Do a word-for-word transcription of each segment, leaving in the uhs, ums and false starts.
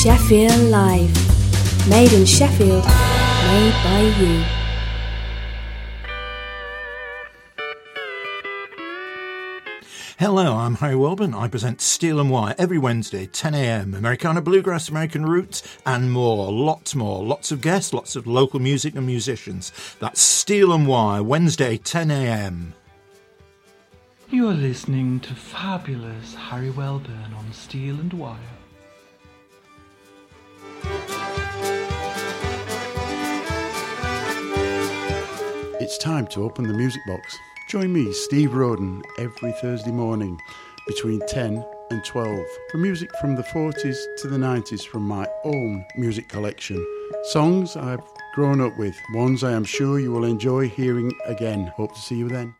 Sheffield Live. Made in Sheffield, made by you. Hello, I'm Harry Welburn. I present Steel and Wire every Wednesday, ten a.m. Americana Bluegrass, American Roots, and more. Lots more. Lots of guests, lots of local music and musicians. That's Steel and Wire, Wednesday, ten a.m. You are listening to fabulous Harry Welburn on Steel and Wire. It's time to open the music box. Join me, Steve Roden, every Thursday morning between ten and twelve for music from the forties to the nineties from my own music collection. Songs I've grown up with, ones I am sure you will enjoy hearing again. Hope to see you then.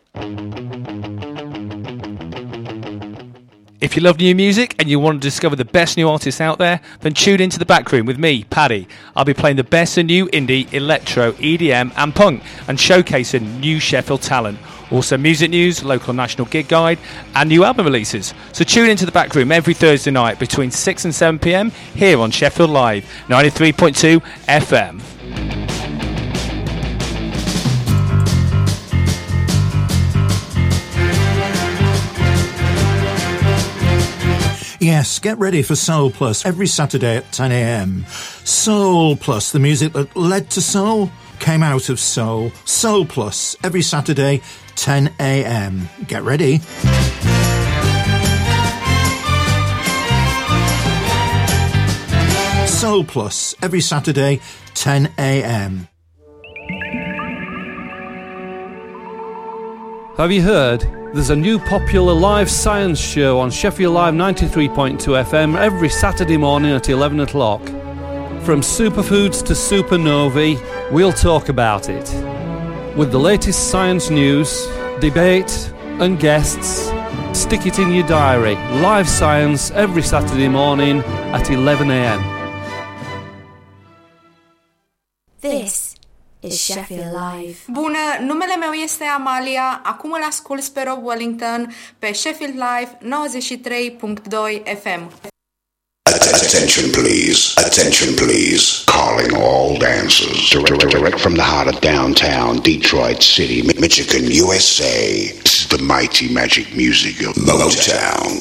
If you love new music and you want to discover the best new artists out there, then tune into The Back Room with me, Paddy. I'll be playing the best of new indie, electro, E D M and punk and showcasing new Sheffield talent. Also music news, local and national gig guide and new album releases. So tune into The Back Room every Thursday night between six and seven p.m. here on Sheffield Live, ninety-three point two F M. Yes, get ready for Soul Plus every Saturday at ten a.m. Soul Plus, the music that led to soul, came out of soul. Soul Plus every Saturday, ten a.m. Get ready. Soul Plus every Saturday, ten a.m. Have you heard? There's a new popular live science show on Sheffield Live ninety-three point two F M every Saturday morning at eleven o'clock. From superfoods to supernovae, we'll talk about it. With the latest science news, debate and guests, stick it in your diary. Live science every Saturday morning at eleven a.m. This is Sheffield Live. Bună, numele meu este Amalia, acum îl asculți pe Rob Wellington pe Sheffield Live nouăzeci și trei punct doi F M. Attention please, attention please, calling all dancers, direct, direct from the heart of downtown Detroit City, Michigan, U S A. This is the mighty magic music of Motown.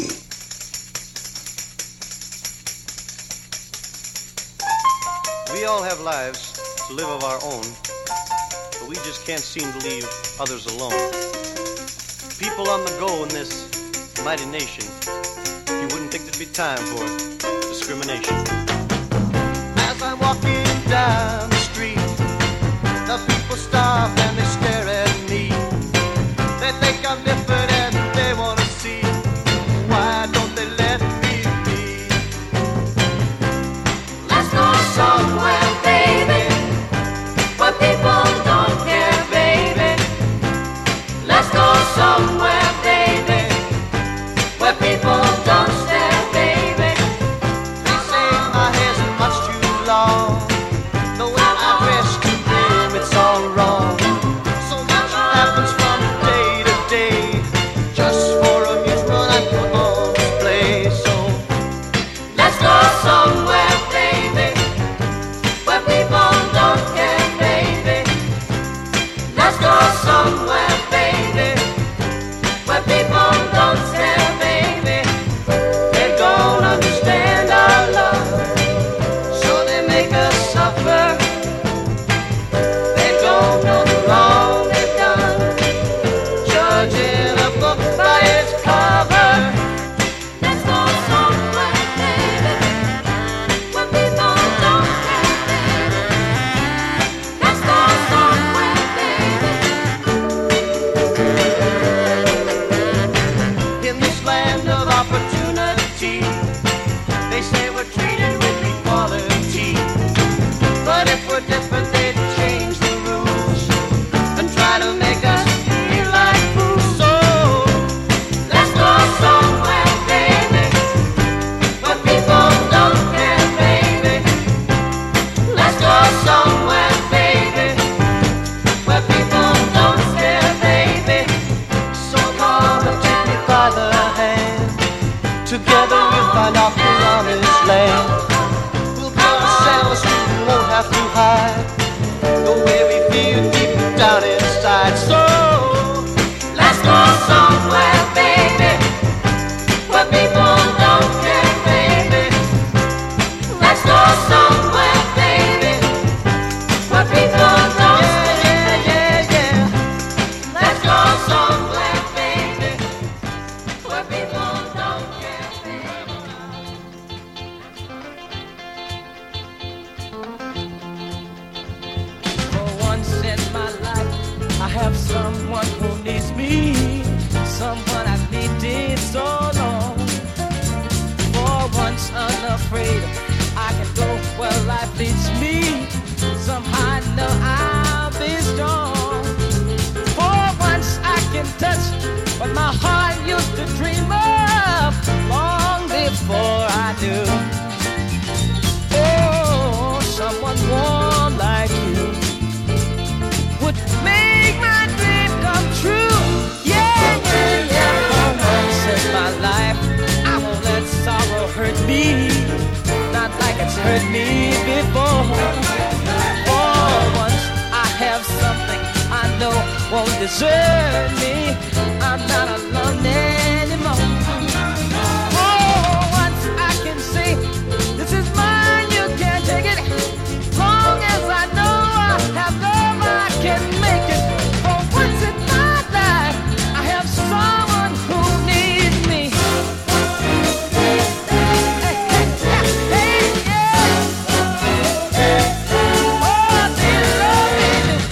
We all have lives to live of our own, but we just can't seem to leave others alone. People on the go in this mighty nation, you wouldn't think there'd be time for discrimination. As I'm walking down the street, the people stop and they stare at me. They think I'm different and they want to see, why don't they let me be? Let's go somewhere, baby, where people don't care, baby. Let's go somewhere, baby, where people don't stare, baby. They say my hair's much too long, the way I dress to them, it's all wrong. So much happens from day to day, just for amusement I come on display. So let's go somewhere, baby, where people don't care, baby. Let's go somewhere, baby, where people don't stare, baby. They don't understand our love, so they make us suffer. They don't know the wrong they've done, judging a book by its cover. Let's go somewhere, baby, where people don't care, baby. Let's go somewhere, baby. In this land of opportunity, they say we're treated with equality. But if we're different, they'd change the rules and try to make us feel like fools. So let's go somewhere, baby, where people don't care, baby. Let's go somewhere, baby, where people don't stare, baby. So come and take me by the hand, together we'll find our promised land. someone who needs me, someone I've needed so long. For once unafraid, I can go where life leads me. Somehow I know I'll be strong. For once I can touch what my heart used to dream of long before I do. Oh, someone warm like you would make my dream come true. Yeah, yeah, yeah. For once in my life, I won't let sorrow hurt me, not like it's hurt me before. For once I have something I know won't desert me. I'm not alone anymore. Oh, once I can say, this is mine, you can't take it. Long as I know I have love, I can make it. For once in my life, I have someone who needs me. Hey, hey, hey, yeah. Oh, they love me.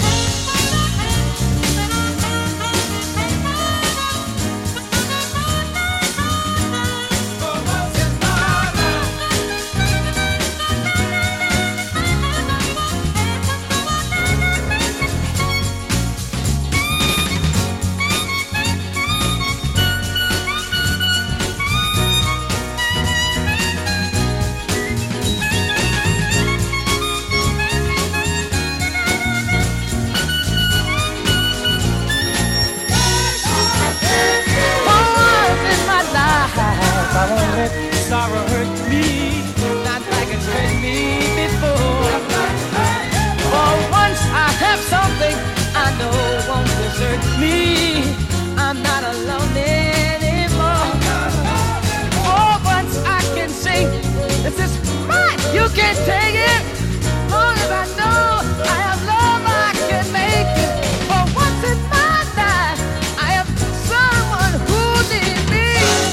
I won't let sorrow hurt me, not like it's hurt me before. For once I have something I know won't desert me. I'm not alone anymore. For once I can say, this is mine, you can't take it. Long as I know I have love, I can make it. For once in my life, I have someone who needs me.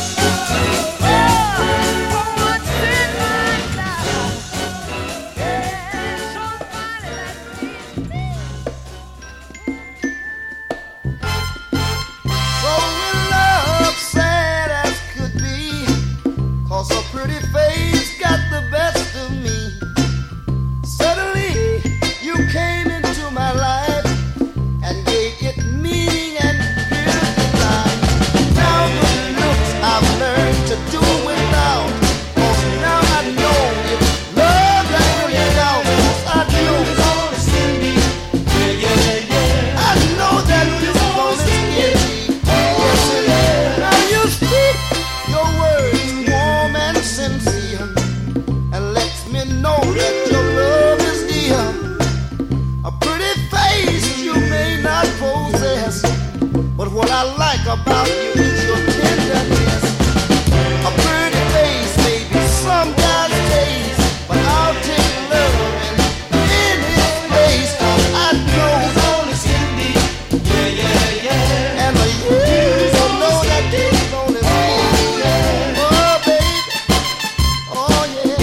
About you is your tenderness. A pretty face, maybe some guy's taste, but I'll take love and in his place, 'cause I know it's only Cindy. Yeah, yeah, yeah. And you don't know that it's only me. Oh, baby. Oh, yeah.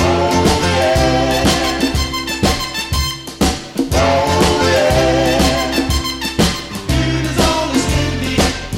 Oh, yeah. It's only Cindy.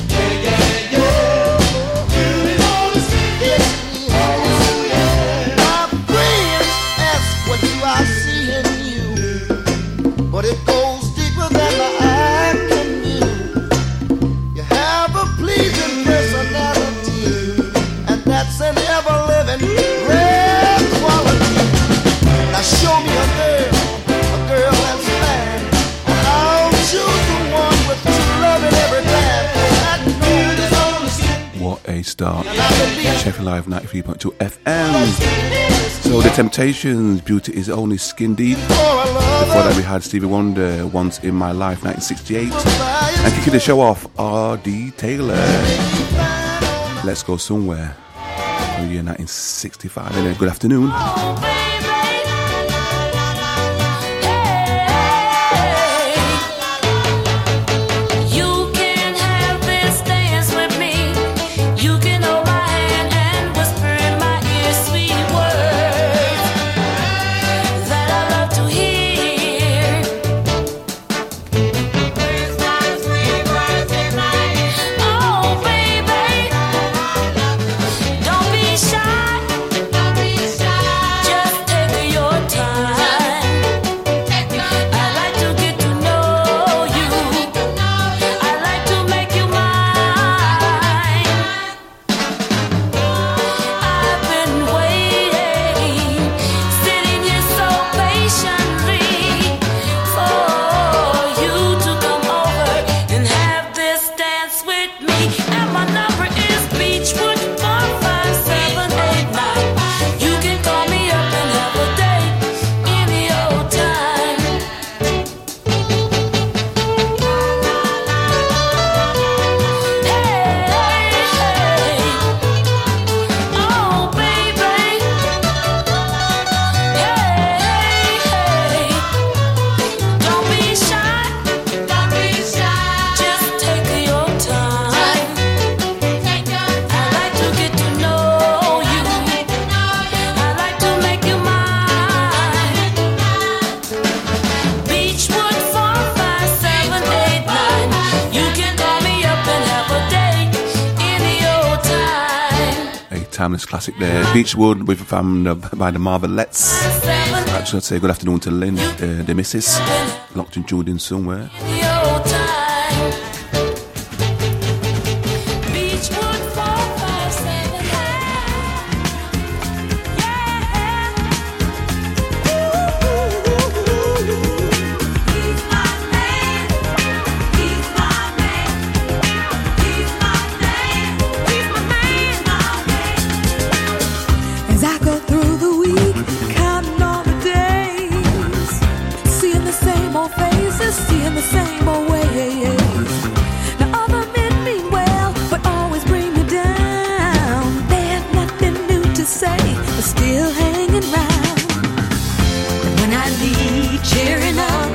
But it goes deeper than the eye can view. You have a pleasing personality, and that's an ever-living rare quality. Now show me a girl, a girl that's fine. I'll choose the one with true love in every time. That gold is on the skin. What a start. Sheffield Live ninety-three point two F M. So The Temptations, Beauty is Only Skin Deep. Before that we had Stevie Wonder, Once in My Life, nineteen sixty-eight. And kicking the show off, R D Taylor, Let's Go Somewhere, for the year nineteen sixty-five. Anyway, good afternoon. Please, timeless classic there. Beechwood with from uh, by the Marvelettes. Actually, I'd say good afternoon to Lynn, uh, the missus. Locked and tuned in somewhere. Seeing the same old ways. Now other men mean well, but always bring me down. They have nothing new to say, but still hanging round. And when I need cheering up,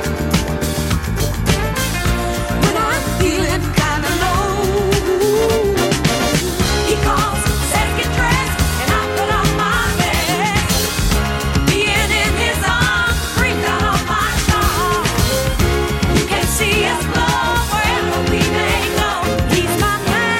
when I'm feeling kinda low, he calls, says get dressed, and I put on my best. Being in his arms brings out all my charm. See us flow wherever we may go. He's my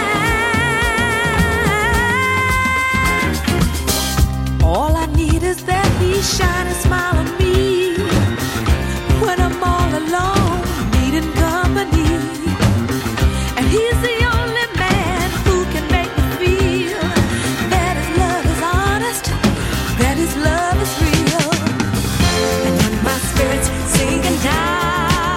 man. All I need is that he shine a smile on me when I'm all alone, needing company. And he's the only man who can make me feel that his love is honest, that his love is real. And when my spirit's sinking down,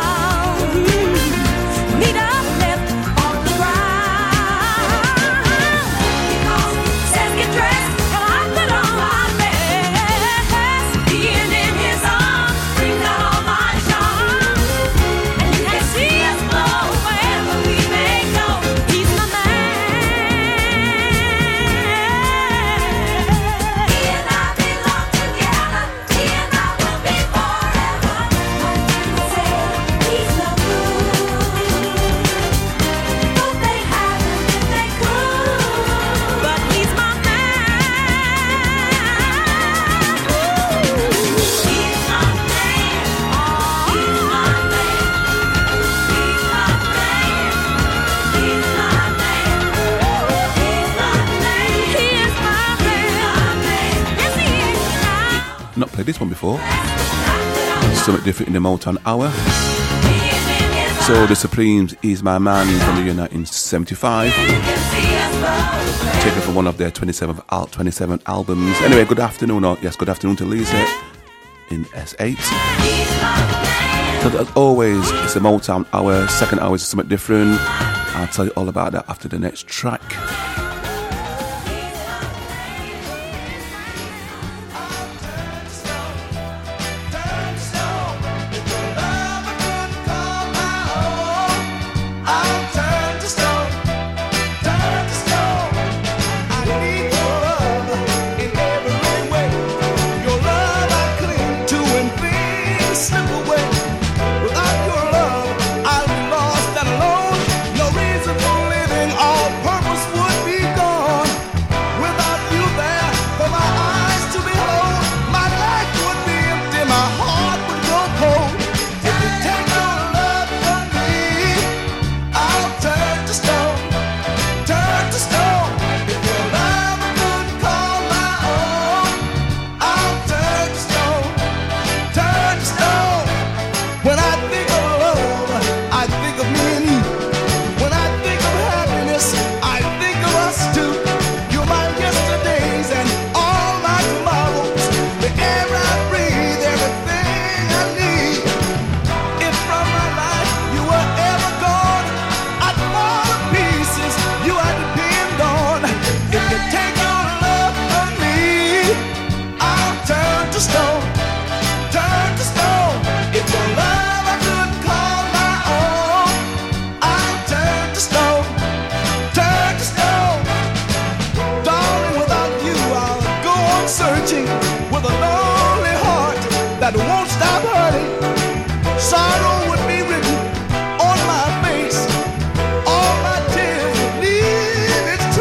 Not played this one before. Something different in the Motown Hour. So the Supremes is my man from the year nineteen seventy-five. Taken from one of their twenty-seventh al- twenty-seven albums. Anyway, good afternoon, or yes, good afternoon to Lisa in S eight. So as always, it's the Motown Hour. Second hour is something different. I'll tell you all about that after the next track.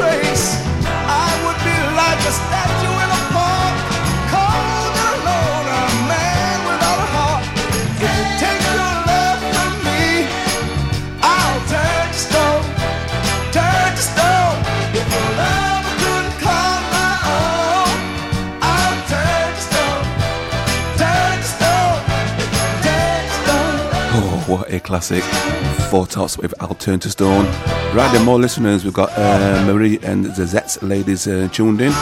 A statue in a park, cold and alone. What a classic. Four Tops with I'll Turn to Stone. Right then, more listeners. We've got uh, Marie and the Zets ladies uh, tuned in.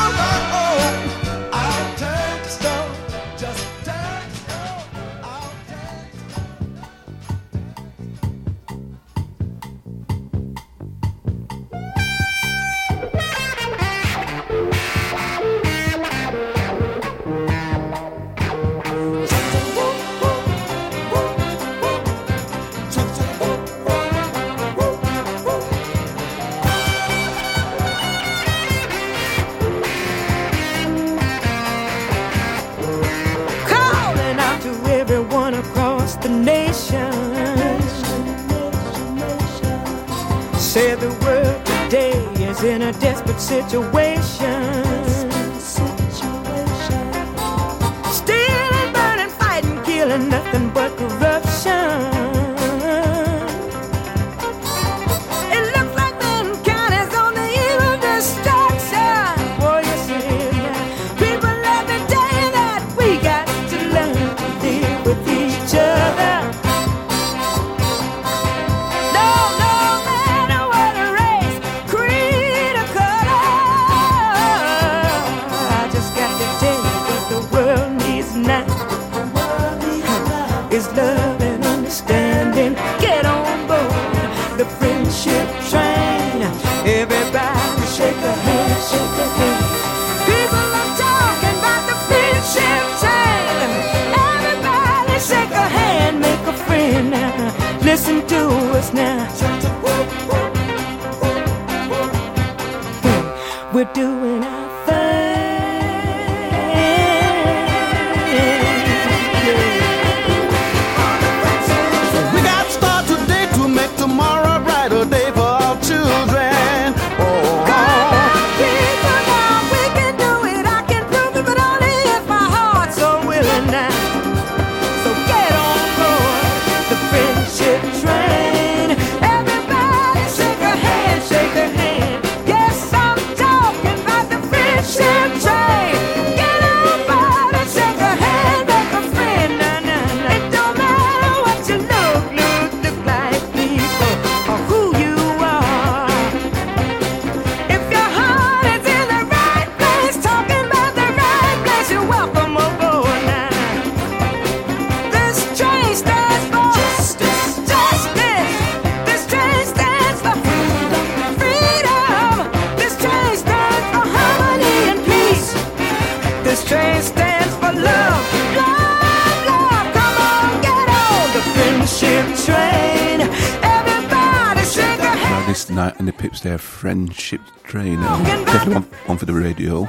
Their friendship train, uh, definitely one, one for the radio.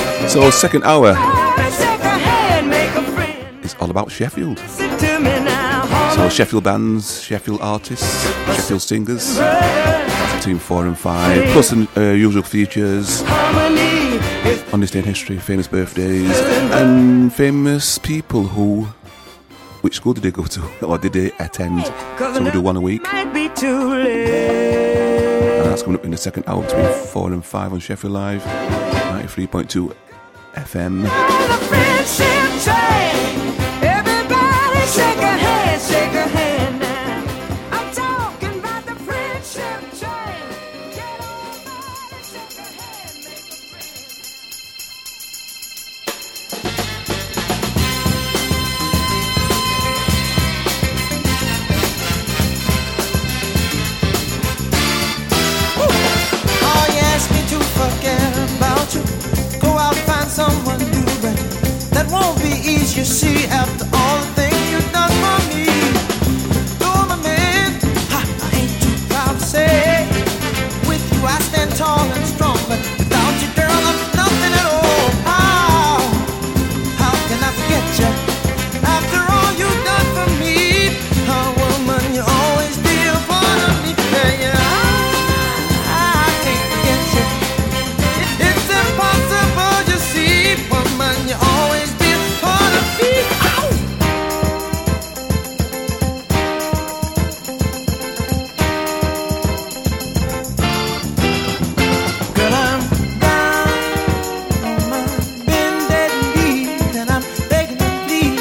So second hour is all about Sheffield. So Sheffield bands, Sheffield artists, Sheffield singers, between four and five, plus the uh, usual features on this day in history, famous birthdays and famous people who. Which school did they go to, or did they attend? So we do one a week. And that's coming up in the second hour between four and five on Sheffield Live, ninety-three point two F M. Everybody shake a hand, shake a hand now. I'm talking about the friendship train. Get on board, shake a hand, make a about you. Go out and find someone new, but that won't be easy, you see, after all the things you've done for me. You're my man, ha, I ain't too proud to say. With you I stand tall and strong, but without you, girl, I'm nothing at all. How, how can I forget you? After all you've done for me, oh woman, you always be a part of me. Yeah, yeah. You always be a part of me. Ow! Girl, I'm down on my bended knees, and I'm begging you please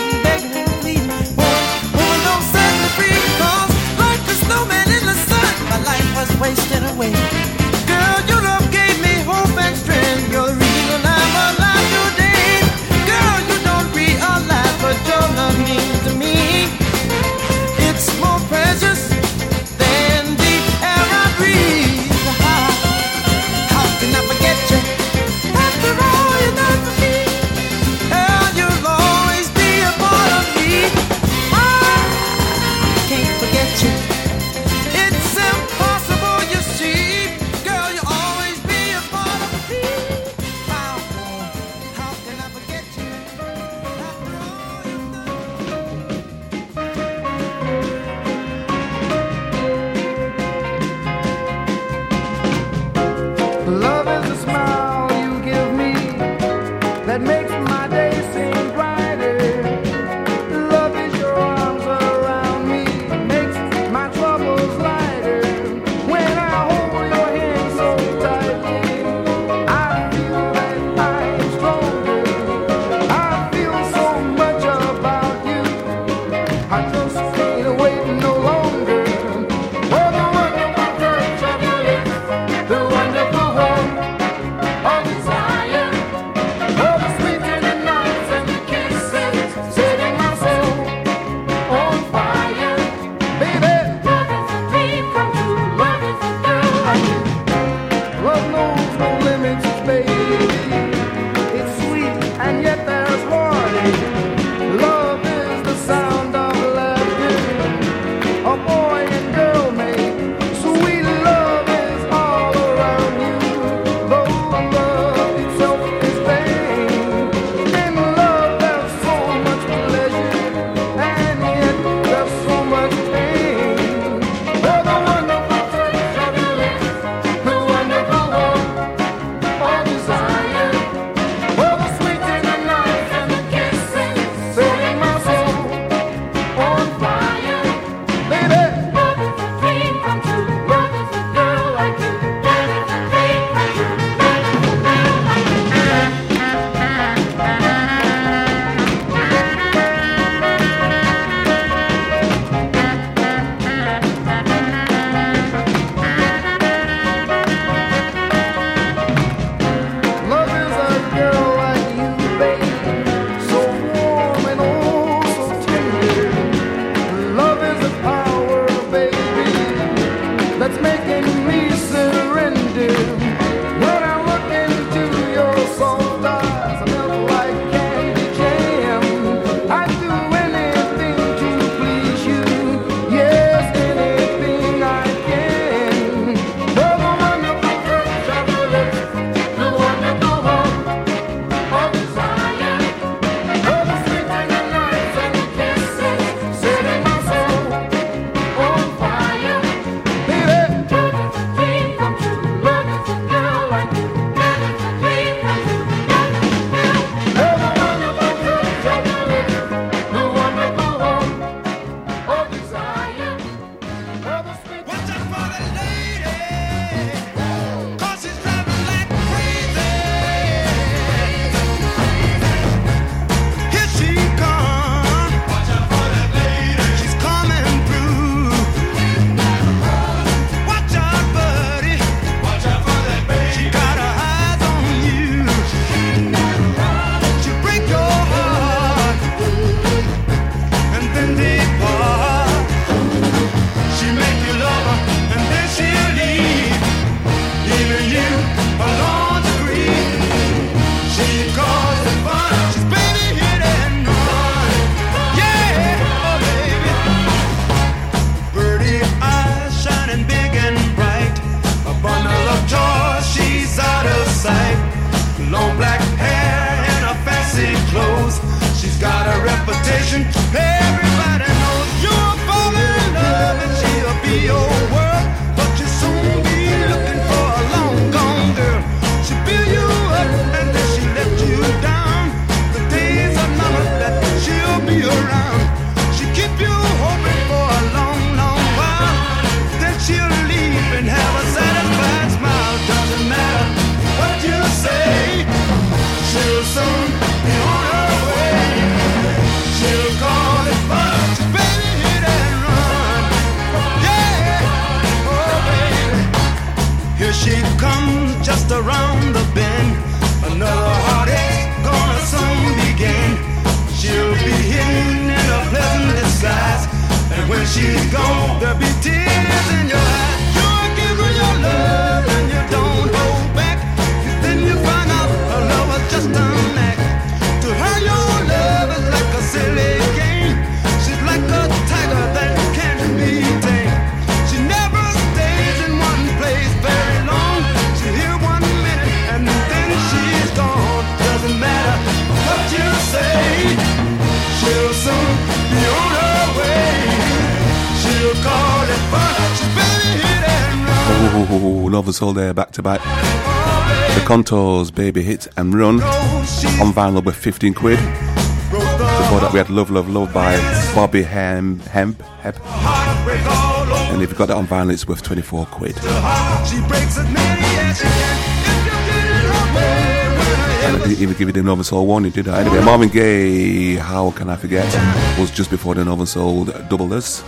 Oh, Love and Soul there, back to back. The Contours, Baby Hit and Run. On vinyl with fifteen quid. Before that we had Love, Love, Love by Bobby Hem, Hemp, Hep. And if you got that on vinyl, it's worth twenty-four quid. And I didn't even give you the Northern Soul warning, did I? Anyway, Marvin Gaye, How Can I Forget, was just before the Northern Soul doublers.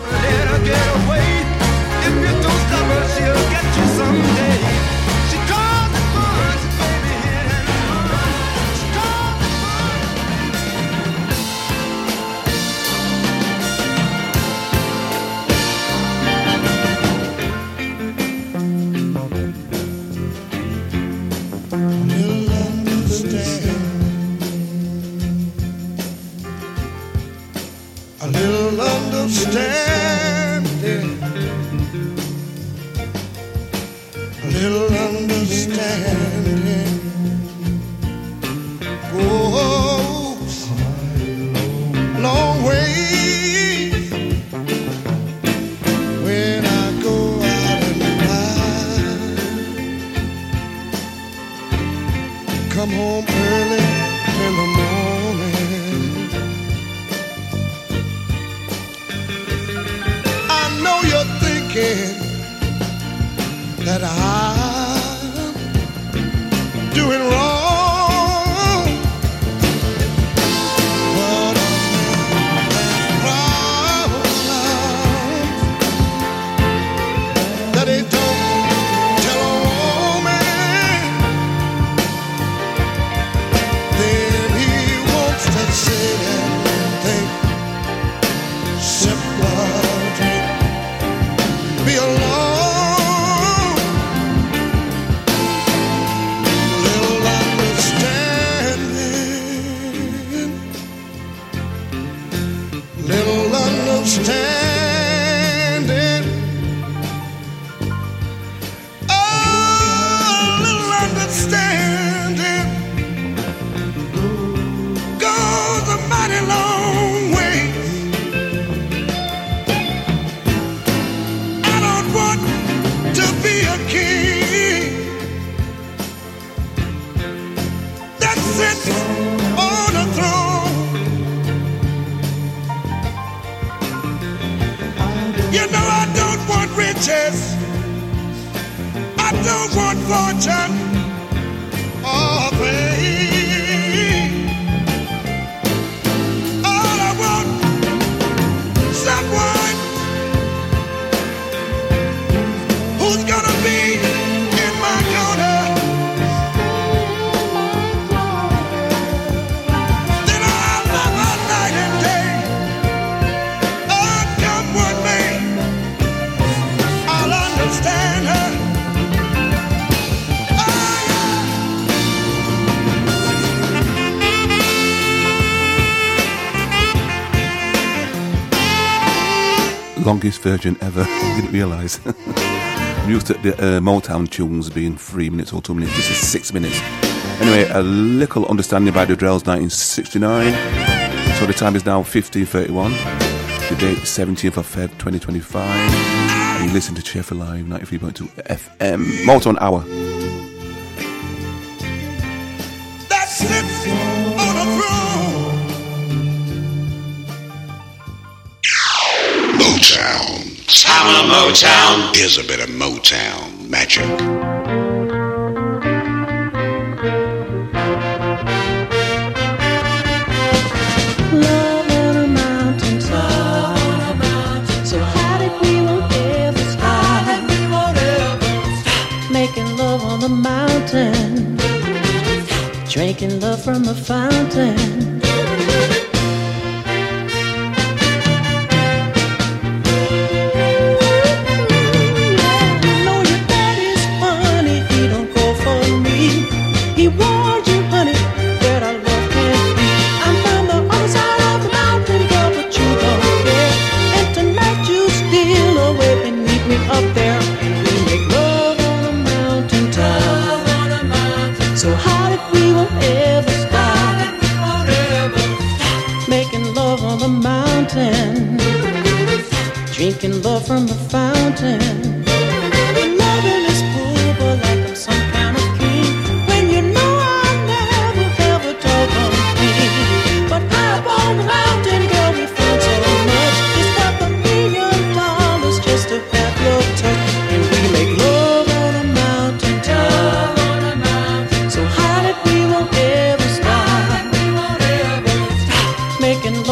Longest version ever. Didn't realise. I'm used to the uh, Motown tunes being three minutes or two minutes. This is six minutes. Anyway, a little understanding by the Drells, nineteen sixty-nine. So the time is now fifteen thirty-one. The date is seventeenth of February twenty twenty-five. And you listen to Sheffield Live ninety-three point two F M. Motown Hour. That sits on a throne. Motown. Time of Motown. Here's a bit of Motown magic. Love on a mountaintop. So high that we won't ever stop. Making love on the mountain. Drinking love from the fountain. He warned you, honey, that our love can't be. I'm on the other side of the mountain, girl, but you don't care. And tonight you steal away and meet me up there. And we make love on a mountaintop. So high that we won't ever stop. Making love on the mountain. Drinking love from the fountain. Loving is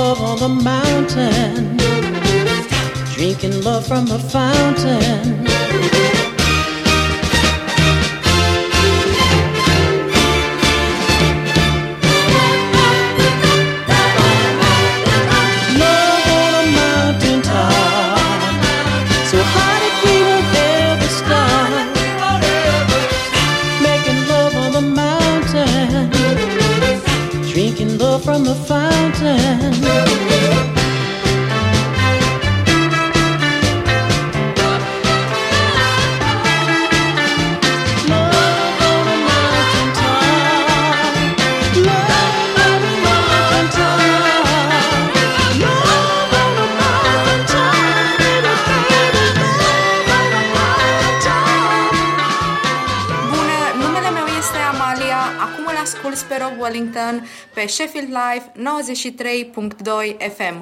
love on the mountain, drinking love from the fountain. Love on a mountain top, so high that we won't ever stop. Making love on the mountain, drinking love from the fountain. Asculți pe Rob Wellington pe Sheffield Live nouăzeci și trei punct doi F M.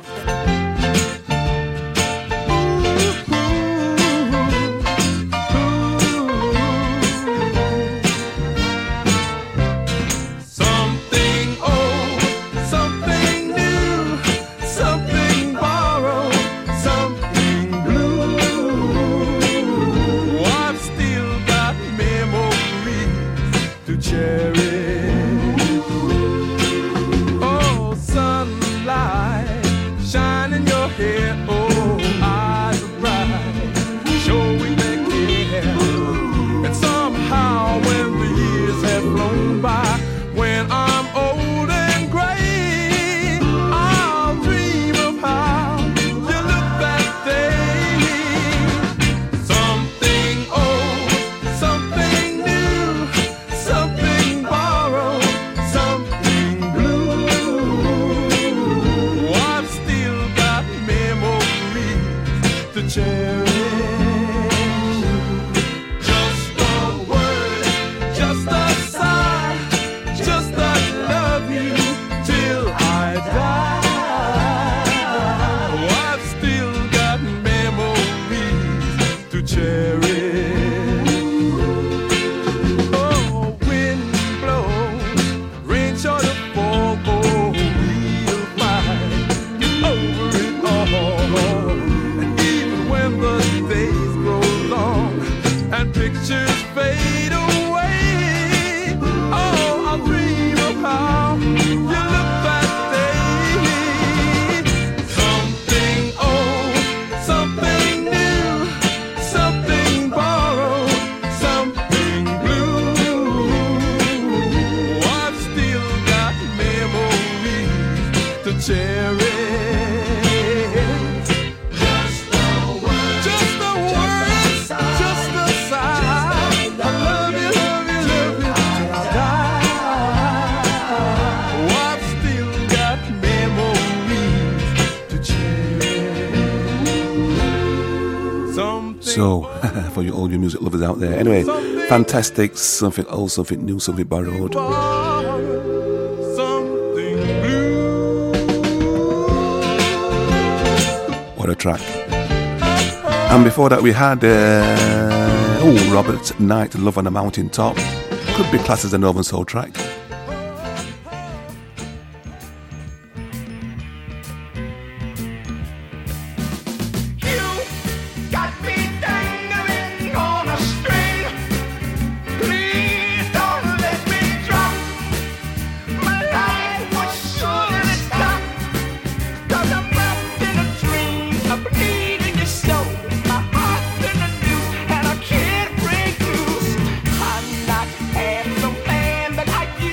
So, for you all your music lovers out there. Anyway, fantastic, something old, something new, something borrowed. What a track. And before that we had, uh, oh, Robert Knight, Love on a Mountain Top. Could be classed as a Northern Soul track. I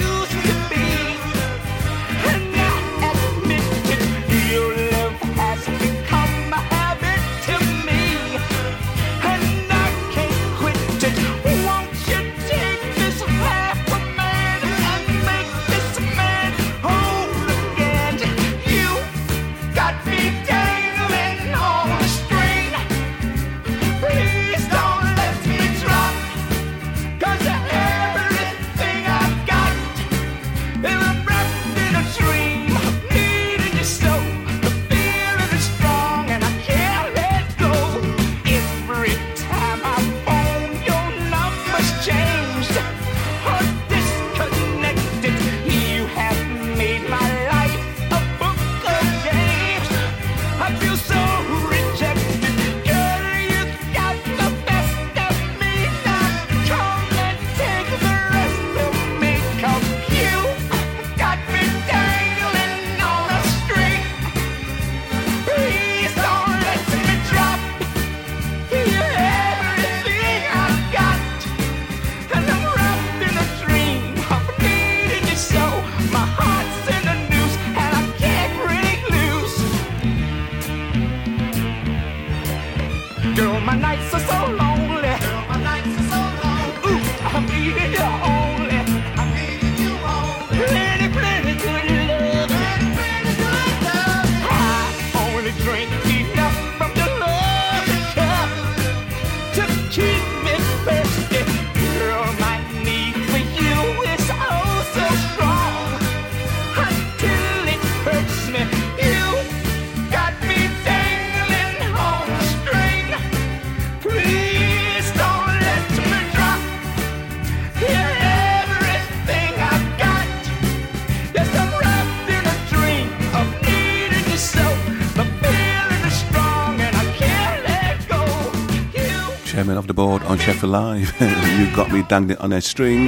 Chairman of the board on Sheffield Live. You got me dangling on a string.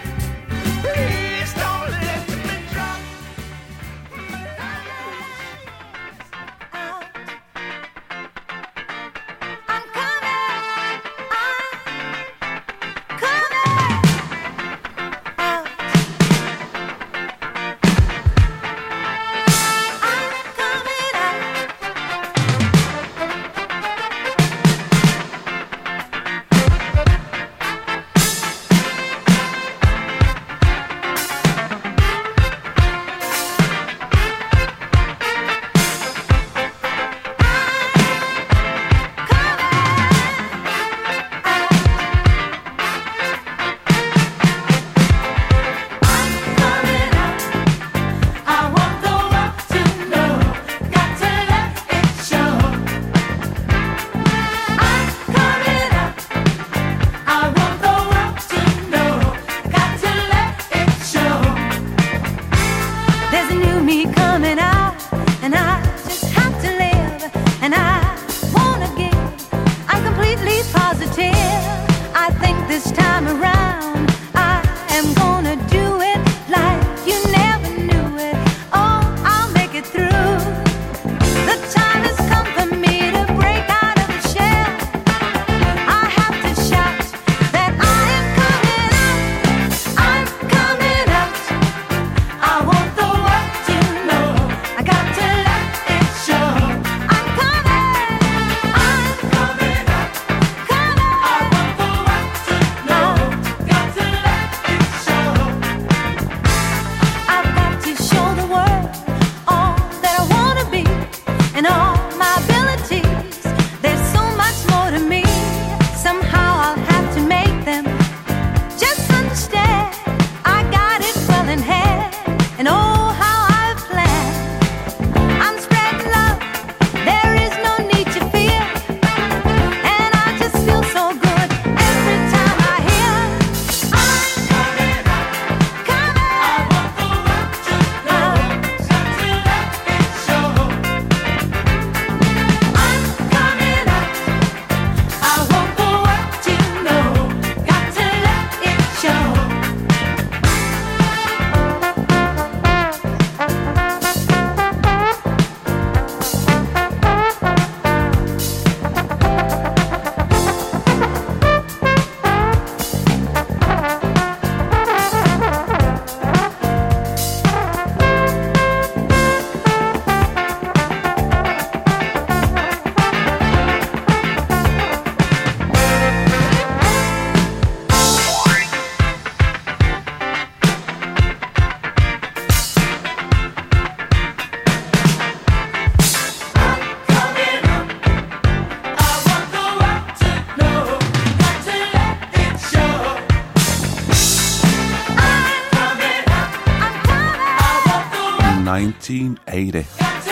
nineteen eighty.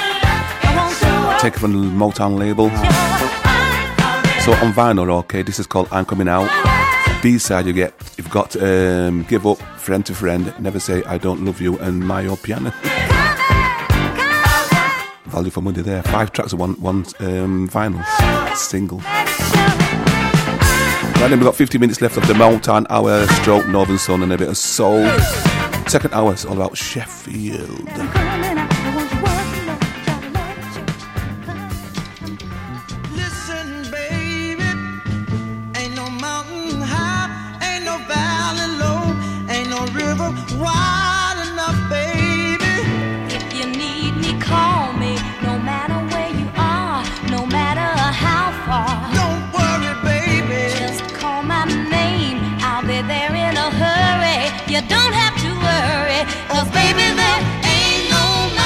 Taken from the Motown label. So on vinyl, okay, this is called I'm Coming Out. B-side you get, you've got um, Give Up, Friend to Friend, Never Say I Don't Love You, and My Old Piano. Value for money there. Five tracks of one, one um, vinyl single. Right then, we've got fifty minutes left of the Motown Hour, stroke Northern Sun, and a bit of soul. Second hour is all about Sheffield. You don't have to worry, 'cause baby, there ain't no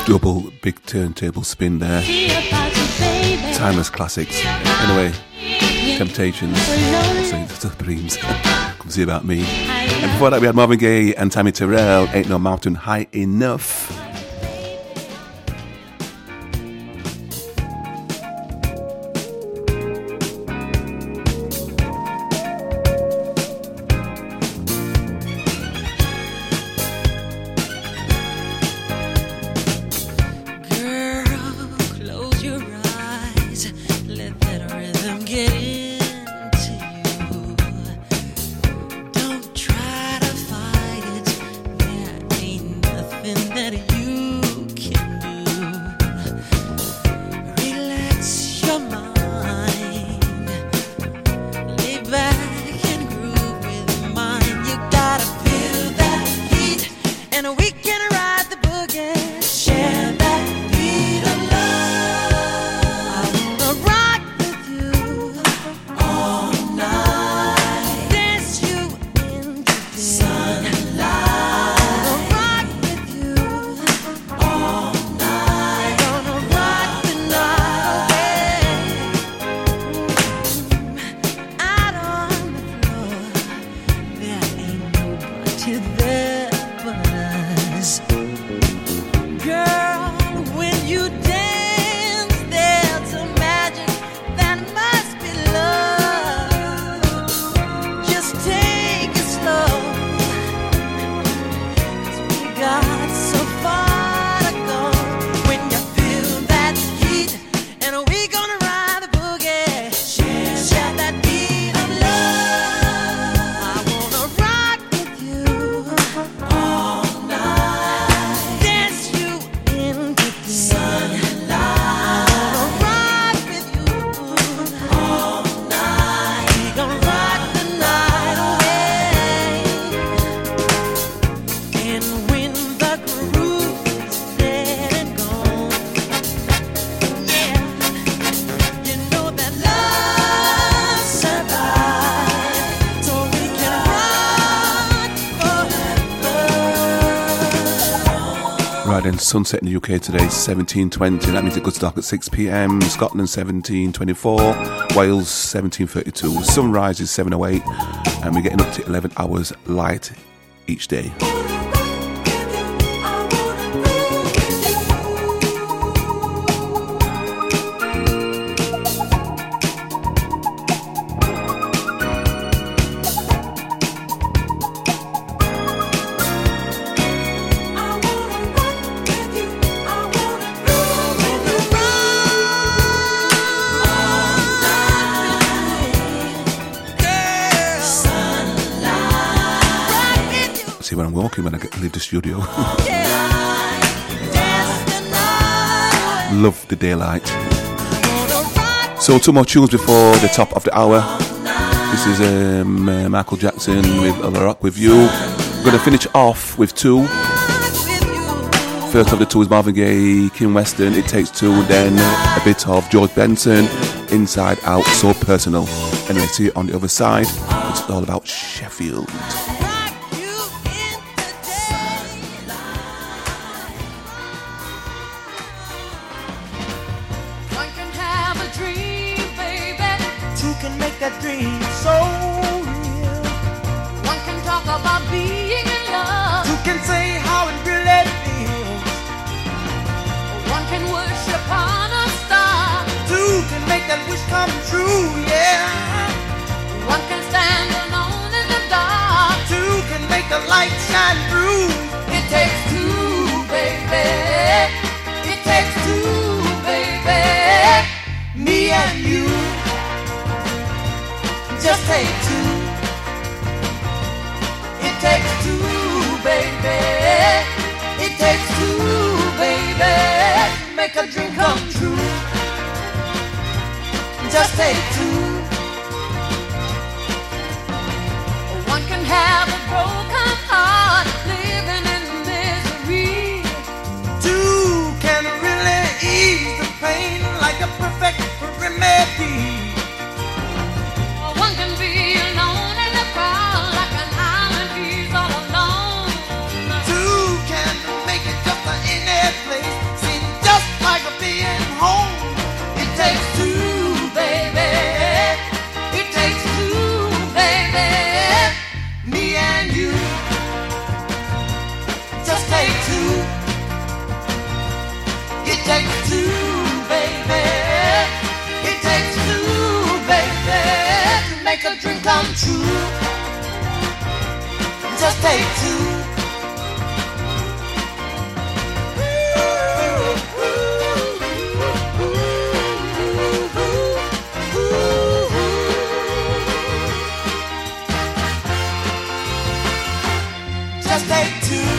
Double big turntable spin there. Timeless classics. Anyway, Temptations. Sorry, the Dreams. Come see about me. And before that we had Marvin Gaye and Tammy Terrell, Ain't No Mountain High Enough. Sunset in the U K today, seventeen twenty. That means it could start at six p.m. Scotland, seventeen twenty-four. Wales, seventeen thirty-two. Sunrise is seven oh eight. And we're getting up to eleven hours light each day. When I'm walking, when I get to leave the studio. Love the daylight. So two more tunes before the top of the hour. This is um, uh, Michael Jackson with Other Rock With You. I'm going to finish off with two. First of the two is Marvin Gaye, Kim Weston, It Takes Two. Then a bit of George Benson, Inside Out, So Personal. Anyway, see you on the other side. It's all about Sheffield. That dream so real. One can talk about being in love. Two can say how it really feels. One can worship on a star. Two can make that wish come true, yeah. One can stand alone in the dark. Two can make the light shine through. It takes two, baby. It takes two, baby. Me and you. Just take two. It takes two, baby. It takes two, baby. Make a dream come true. Just take two. One can have a broken heart, living in misery. Two can really ease the pain like a perfect remedy. One can be alone in the crowd like an island, he's all alone. Two can make it just in any place. dream come true. Just take two. Just take two.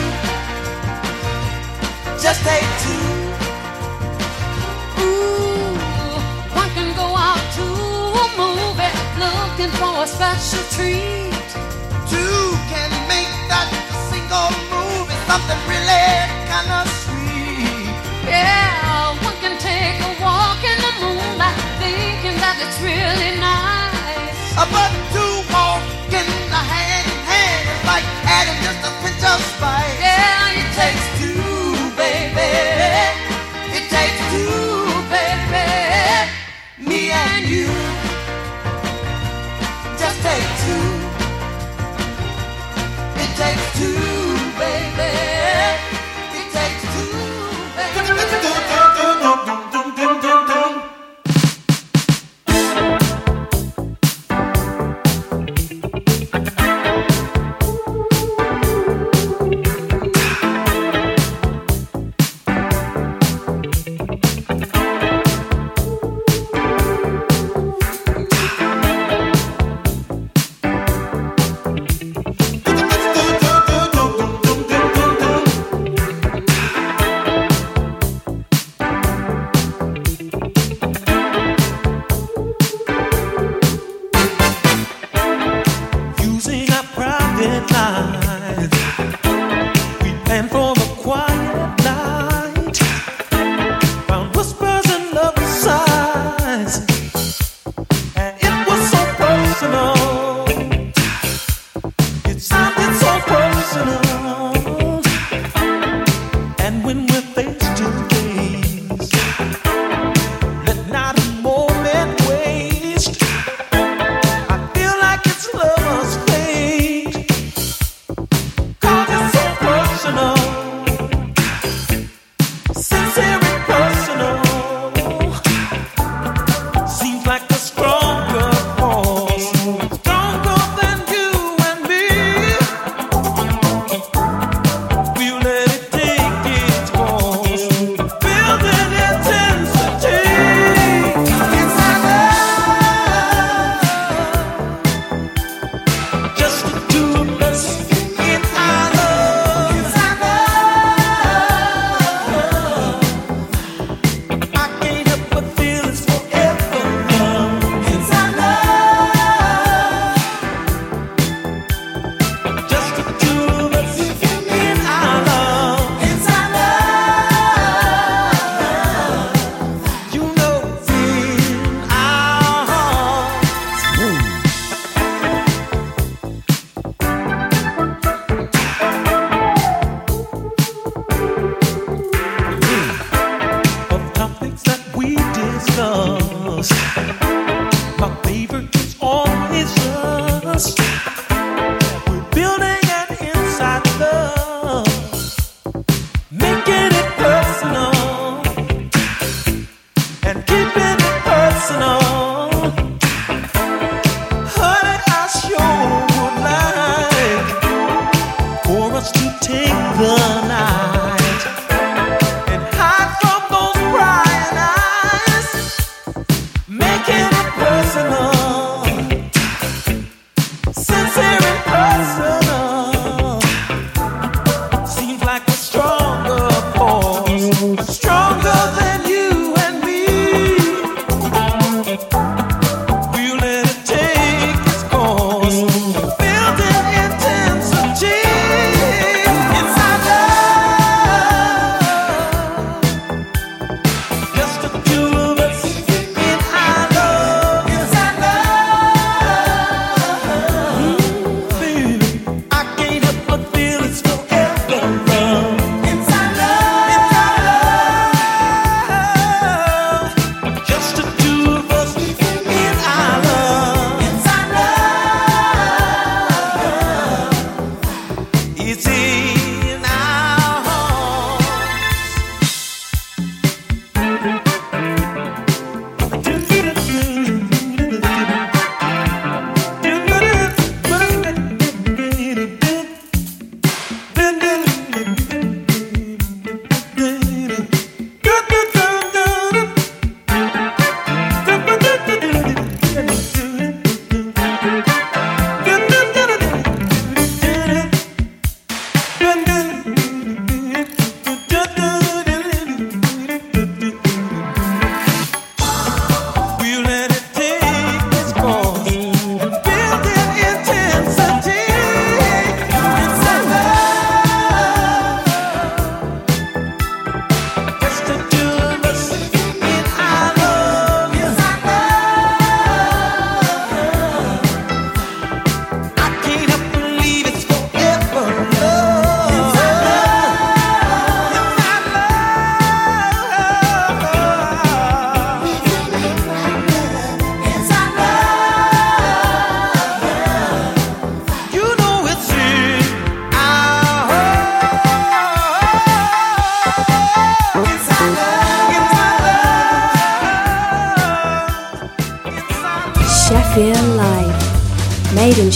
Just take two. Ooh, one can go out to a movie looking for a special treat. Two can make that single movie something really kind of sweet. Yeah, one can take a walk in the moonlight thinking that it's really nice. Uh, but two walking hand in hand is like adding just a pinch of spice. Yeah, it takes two, baby. It takes two, baby. Me and you. Just take two. It takes two, baby. It takes two, baby.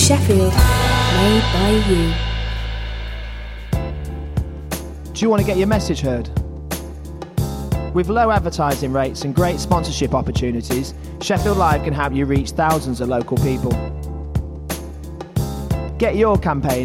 Sheffield, made by you. Do you want to get your message heard? With low advertising rates and great sponsorship opportunities, Sheffield Live can help you reach thousands of local people. Get your campaign